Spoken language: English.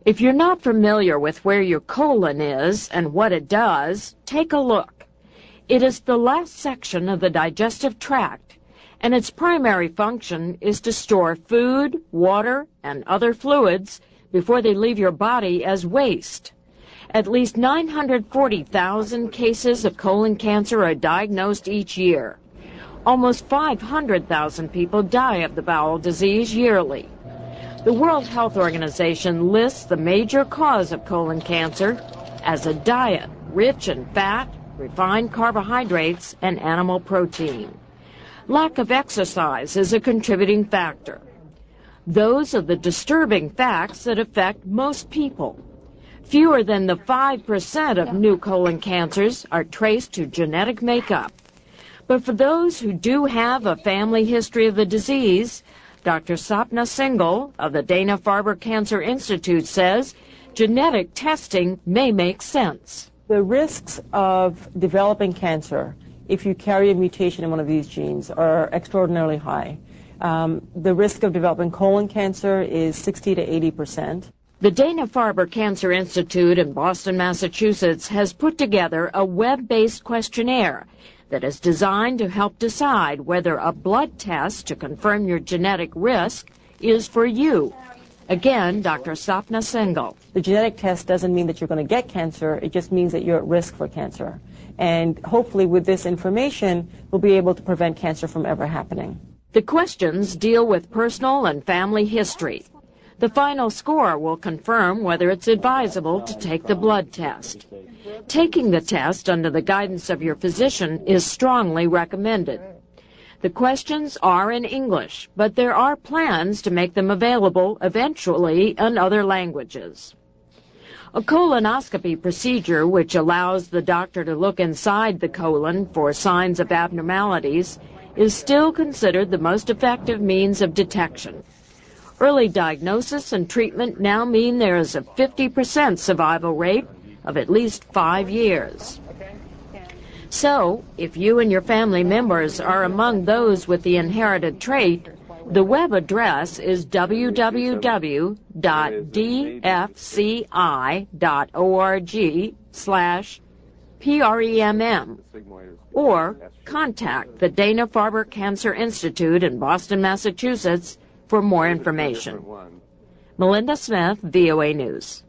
If you're not familiar with where your colon is and what it does, take a look. It is the last section of the digestive tract, and its primary function is to store food, water, and other fluids before they leave your body as waste. At least 940,000 cases of colon cancer are diagnosed each year. Almost 500,000 people die of the bowel disease yearly. The World Health Organization lists the major cause of colon cancer as a diet rich in fat, refined carbohydrates, and animal protein. Lack of exercise is a contributing factor. Those are the disturbing facts that affect most people. Fewer than the 5% of new colon cancers are traced to genetic makeup. But for those who do have a family history of the disease, Dr. Sapna Singhal of the Dana-Farber Cancer Institute says genetic testing may make sense. The risks of developing cancer, if you carry a mutation in one of these genes, are extraordinarily high. The risk of developing colon cancer is 60 to 80%. The Dana-Farber Cancer Institute in Boston, Massachusetts, has put together a web-based questionnaire that is designed to help decide whether a blood test to confirm your genetic risk is for you. Again, Dr. Sapna Singhal. The genetic test doesn't mean that you're going to get cancer. It just means that you're at risk for cancer. And hopefully with this information, we'll be able to prevent cancer from ever happening. The questions deal with personal and family history. The final score will confirm whether it's advisable to take the blood test. Taking the test under the guidance of your physician is strongly recommended. The questions are in English, but there are plans to make them available eventually in other languages. A colonoscopy procedure, which allows the doctor to look inside the colon for signs of abnormalities, is still considered the most effective means of detection. Early diagnosis and treatment now mean there is a 50% survival rate of at least 5 years. So, if you and your family members are among those with the inherited trait, the web address is www.dfci.org/PREMM, or contact the Dana-Farber Cancer Institute in Boston, Massachusetts for more information. Melinda Smith, VOA News.